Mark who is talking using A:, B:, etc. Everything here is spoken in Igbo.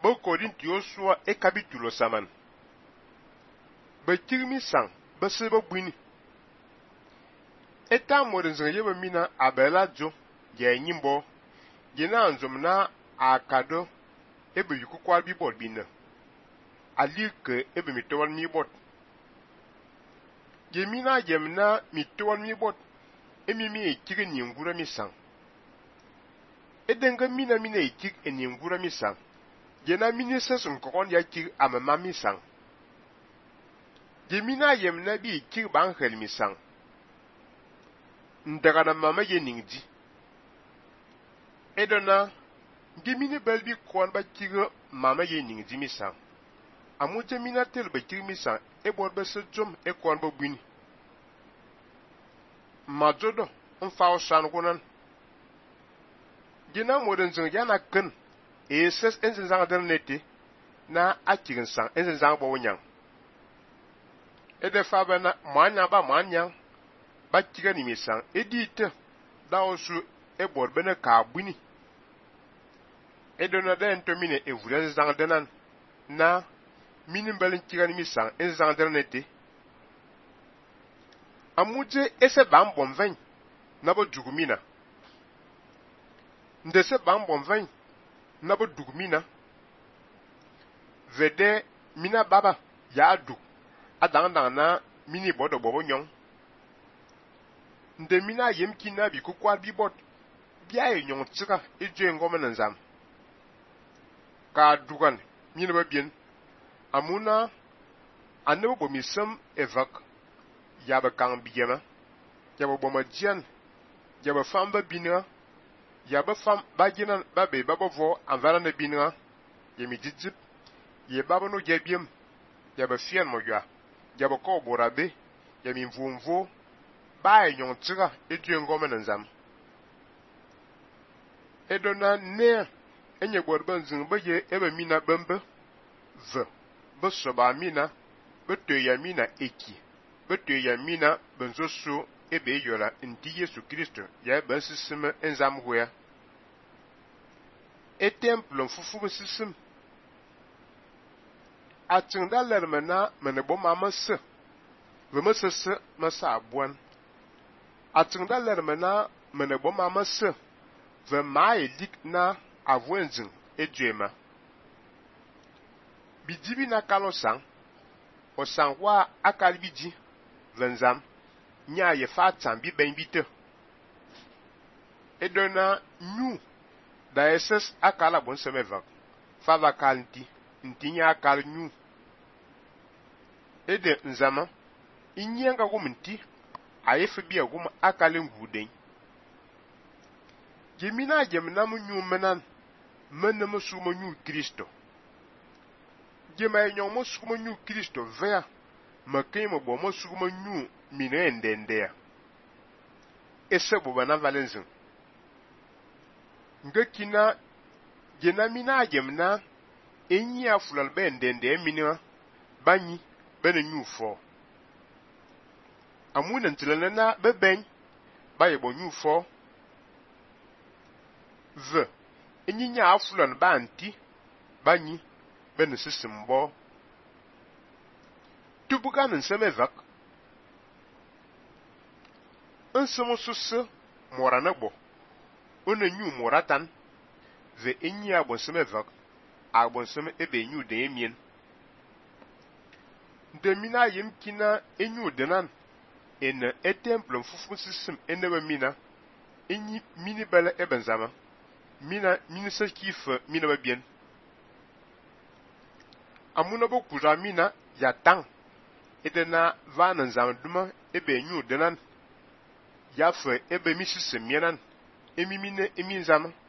A: Bo Korintio sua e capítulo saman. Ba tirmi sang ba se ba bwini. Eta morin zanye ba mina abela jo ye nyimbo. Gena anzomna akado ebe yuku kwal bi bot bina. Alike ebe mitowal mi bot. Gemina gemna mitowal mi bot. Emi mi ekike ni ngura mi sang. Edenga mina ekik eni ngura mi sang. Gena mini sesun kokon ya kik amama mi sang. Gemina gemna bi ekik banghel mi sang. Ndaga na mama ye ningji. Edona gemini belbi kwan ba kik mama ye ningji mi sang. Amu gemina tel ba kik mi sang e bor ba se jom e kwan ba bwini. Majodo mfaw san kunan. Gina moden zung yana ken e ses enzen zang der neti na akigen sang enzen zang bo nyang. E de fa bana manya ba manya ba kiga ni misang edite da osu e bor bena ka buni. E dona den to mine e vula zang denan na minin balin kiga ni misang enzen zang der neti. Amuje ese bam bon ven na bo dugumina. Ndese bam bon ven na bo dugumina. Vede mina baba ya dug adang na mini bodo bobo nyong. Nde mina yem kina bi kukwa bi bot biya e nyong tsika e je ngome nzam. Ka dugan mina ba bien. Amuna anebo bo misem evak. Yaba kang biyema, yaba boma jian, yaba fam ba binga, yaba fam ba jinan ba be ba vo anvara na binga, yemi jijip, ye baba no jebiem, yaba fian mo ya, yaba ko borabe, yemi mvumvo, ba nyon tsira edu ngome nzam. Edona ne enye borban zing ba ye ebe mina bembe, v, ba soba mina, ba ya mina eki. Betu ya mina benzoso ebe yola ndi Yesu Kristo ya bensisime enzam hoya. E temple fufu besisim. Atinda lermena menebo mama se. Vema sese masa abuan. Atinda lermena menebo mama se. Vema elik na avwenzing ejema. Bidibi na kalosang. Osangwa akalbiji. Venzam, nya ye fa tambi ben bite. Edona nyu da eses akala bon semevak. Fa vakanti, ntinya akal nyu. Ede nzama, inyenga guminti, ayefe biya gum akale nguden. Gemina mu nyu menan, menemu sumo nyu Kristo. Gema enyomo sumo nyu Kristo vea. Makemo bomo suguma nyu mine ndendea. Ese bobana valenzin. Ngekina gena mina gemna enyi afulal be ndende minwa banyi bene nyu fo. Amuna ntilana na beben baye bo nyu fo. V enyi nya afulal ba anti banyi bene sisimbo. Tubugan nsemevak. Nsemo susse moranabo. One nyu moratan. Ve enyi abonsemevak. Abonseme ebe nyu de emien. Demina yem kina enyu denan. En etemple mfufu system enebe mina. Enyi mini bele ebenzama. Mina mini se kif mina ba bien. Amuna bo kuja mina ya tang. Edena van nzam duma ebe nyu denan. Yafe ebe misi semienan. Emi mine emi nzama.